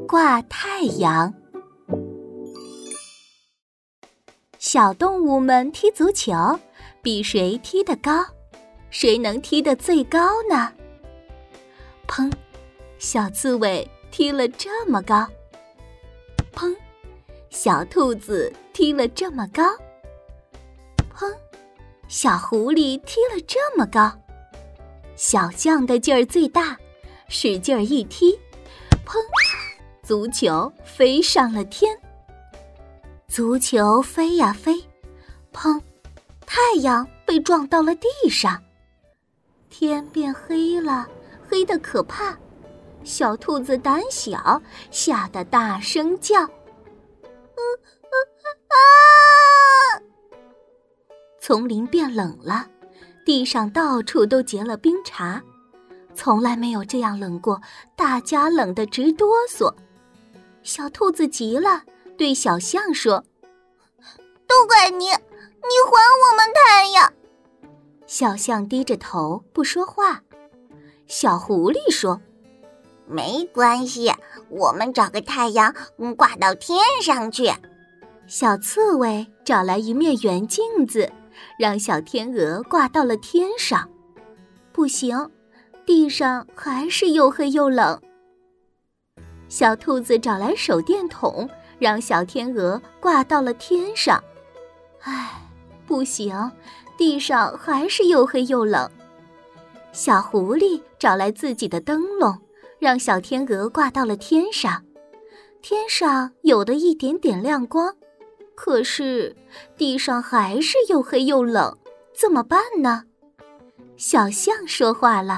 挂太阳。小动物们踢足球，比谁踢得高，谁能踢得最高呢？砰！小刺猬踢了这么高。砰！小兔子踢了这么高。砰！小狐狸踢了这么高。小象的劲儿最大，使劲儿一踢，砰！足球飞上了天。足球飞呀飞，砰！太阳被撞到了地上。天变黑了，黑得可怕。小兔子胆小，吓得大声叫。丛林变冷了，地上到处都结了冰碴，从来没有这样冷过，大家冷得直哆嗦。小兔子急了，对小象说： 都怪你，你还我们太阳。 小象低着头不说话。小狐狸说： 没关系，我们找个太阳挂到天上去。 小刺猬找来一面圆镜子，让小天鹅挂到了天上。不行，地上还是又黑又冷。小兔子找来手电筒，让小天鹅挂到了天上。唉，不行，地上还是又黑又冷。小狐狸找来自己的灯笼，让小天鹅挂到了天上。天上有了一点点亮光，可是地上还是又黑又冷，怎么办呢？小象说话了：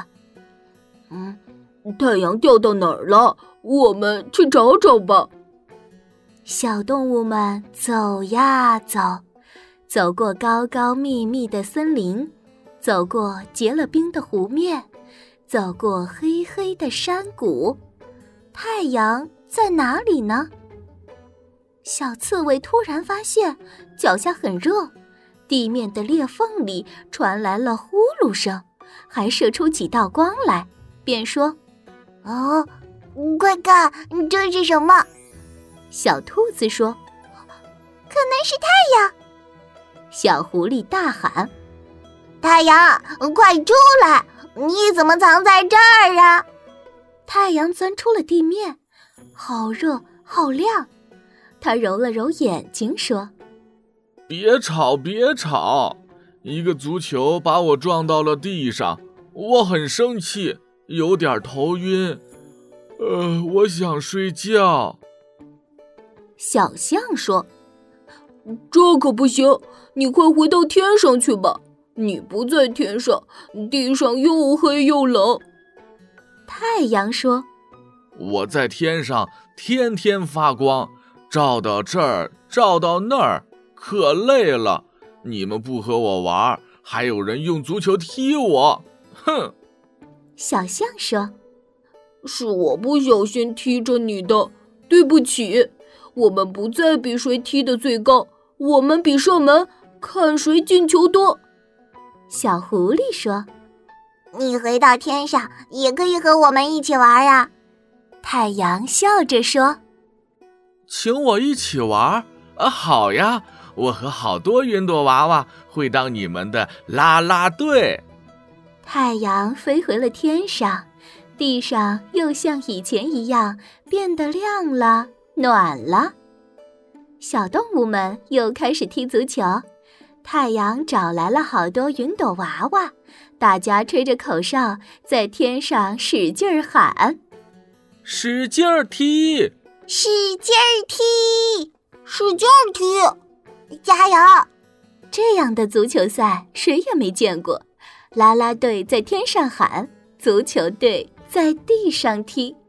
太阳掉到哪儿了？我们去找找吧。 小动物们走呀走，走过高高密密的森林，走过结了冰的湖面，走过黑黑的山谷。太阳在哪里呢？小刺猬突然发现脚下很热，地面的裂缝里传来了呼噜声，还射出几道光来，便说： 快看，这是什么？ 小兔子说： 可能是太阳。 小狐狸大喊： 太阳，快出来！你怎么藏在这儿啊？ 太阳钻出了地面，好热好亮。他揉了揉眼睛说： 别吵别吵，一个足球把我撞到了地上，我很生气，有点头晕，我想睡觉。 小象说： 这可不行，你快回到天上去吧，你不在天上，地上又黑又冷。 太阳说： 我在天上天天发光，照到这儿照到那儿，可累了，你们不和我玩，还有人用足球踢我，哼！ 小象说： 是我不小心踢着你的，对不起，我们不再比谁踢得最高，我们比射门，看谁进球多。 小狐狸说： 你回到天上也可以和我们一起玩啊。 太阳笑着说： 请我一起玩？好呀，我和好多云朵娃娃会当你们的啦啦队。 太阳飞回了天上，地上又像以前一样变得亮了，暖了。小动物们又开始踢足球，太阳找来了好多云朵娃娃，大家吹着口哨，在天上使劲儿喊： 使劲儿踢， 使劲儿踢，使劲儿踢，加油！ 这样的足球赛谁也没见过，啦啦队在天上喊，足球队在地上踢。